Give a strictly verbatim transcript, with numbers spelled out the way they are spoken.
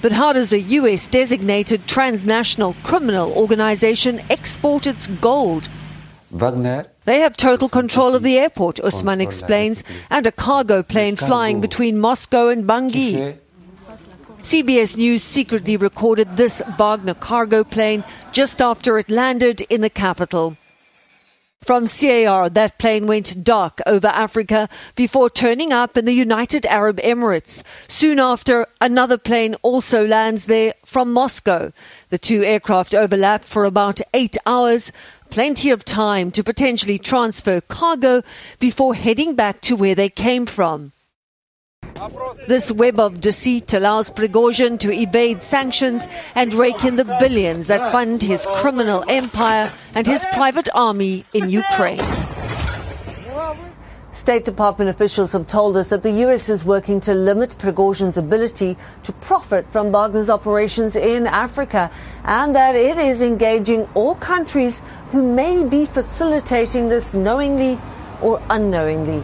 But how does a U S-designated transnational criminal organization export its gold? Wagner. They have total control of the airport, Usman explains, and a cargo plane flying between Moscow and Bangui. C B S News secretly recorded this Wagner cargo plane just after it landed in the capital. From C A R, that plane went dark over Africa before turning up in the United Arab Emirates. Soon after, another plane also lands there from Moscow. The two aircraft overlap for about eight hours, plenty of time to potentially transfer cargo before heading back to where they came from. This web of deceit allows Prigozhin to evade sanctions and rake in the billions that fund his criminal empire and his private army in Ukraine. State Department officials have told us that the U S is working to limit Prigozhin's ability to profit from Wagner's operations in Africa, and that it is engaging all countries who may be facilitating this knowingly or unknowingly.